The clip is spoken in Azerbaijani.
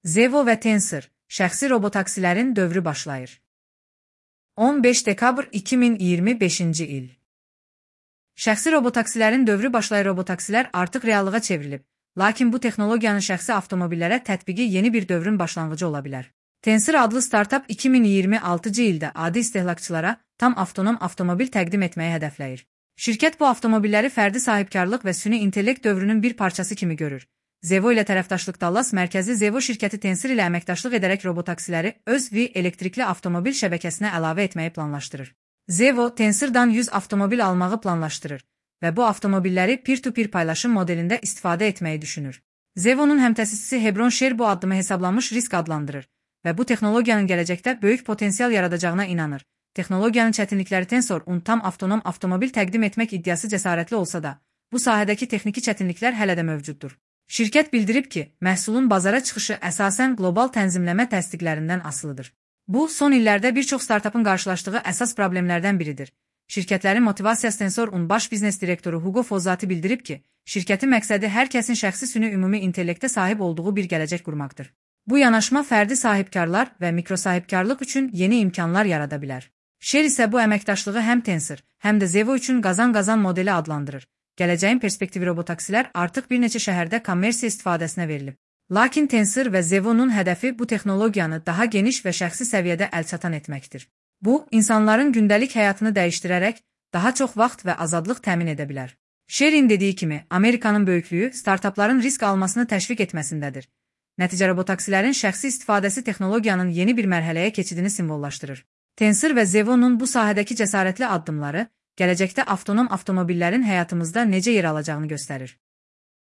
Zevo və Tensor, şəxsi robotaksilərin dövrü başlayır. 15 dekabr 2025-ci il. Şəxsi robotaksilərin dövrü başlayır. Robotaksilər artıq reallığa çevrilib, lakin bu texnologiyanın şəxsi avtomobillərə tətbiqi yeni bir dövrün başlanğıcı ola bilər. Tensor adlı startap 2026-cı ildə adi istehlakçılara tam avtonom avtomobil təqdim etməyi hədəfləyir. Şirkət bu avtomobilləri fərdi sahibkarlıq və süni intellekt dövrünün bir parçası kimi görür. Zevo ilə tərəfdaşlıq Dallas mərkəzi Zevo şirkəti Tensor ilə əməkdaşlıq edərək robotaksiləri öz elektrikli avtomobil şəbəkəsinə əlavə etməyi planlaşdırır. Zevo, Tensordan 100 avtomobil almağı planlaşdırır və bu avtomobilləri peer-to-peer paylaşım modelində istifadə etməyi düşünür. Zevo'nun həmtəsisçisi Hebron Sher bu addımı hesablanmış risk adlandırır və bu texnologiyanın gələcəkdə böyük potensial yaradacağına inanır. Texnologiyanın çətinlikləri Tensor tam avtonom avtomobil təqdim etmək iddiası cəsarətli olsa da, bu sahədəki texniki çətinliklər hələ də mövcuddur. Şirkət bildirib ki, məhsulun bazara çıxışı əsasən qlobal tənzimləmə təsdiqlərindən asılıdır. Bu, son illərdə bir çox startapın qarşılaşdığı əsas problemlərdən biridir. Şirkətlərin motivasiyası Tensor'un baş biznes direktoru Hugo Fozzati bildirib ki, şirkətin məqsədi hər kəsin şəxsi süni ümumi intellektə sahib olduğu bir gələcək qurmaqdır. Bu yanaşma fərdi sahibkarlar və mikrosahibkarlıq üçün yeni imkanlar yarada bilər. Sher isə bu əməkdaşlığı həm Tensor, həm də Zevo üçün qazan-qazan modeli adlandırır. Gələcəyin perspektivi robotaksilər artıq bir neçə şəhərdə kommersiya istifadəsinə verilib. Lakin Tensor və Zevo'nun hədəfi bu texnologiyanı daha geniş və şəxsi səviyyədə əlçatan etməkdir. Bu, insanların gündəlik həyatını dəyişdirərək daha çox vaxt və azadlıq təmin edə bilər. Sher'in dediyi kimi, Amerikanın böyüklüyü startapların risk almasını təşviq etməsindədir. Nəticə robotaksilərin şəxsi istifadəsi texnologiyanın yeni bir mərhələyə keçidini simvollaşdırır. Tensor və Zevo'nun bu sahədəki cəsarətli addımları gələcəkdə avtonom avtomobillərin həyatımızda necə yer alacağını göstərir.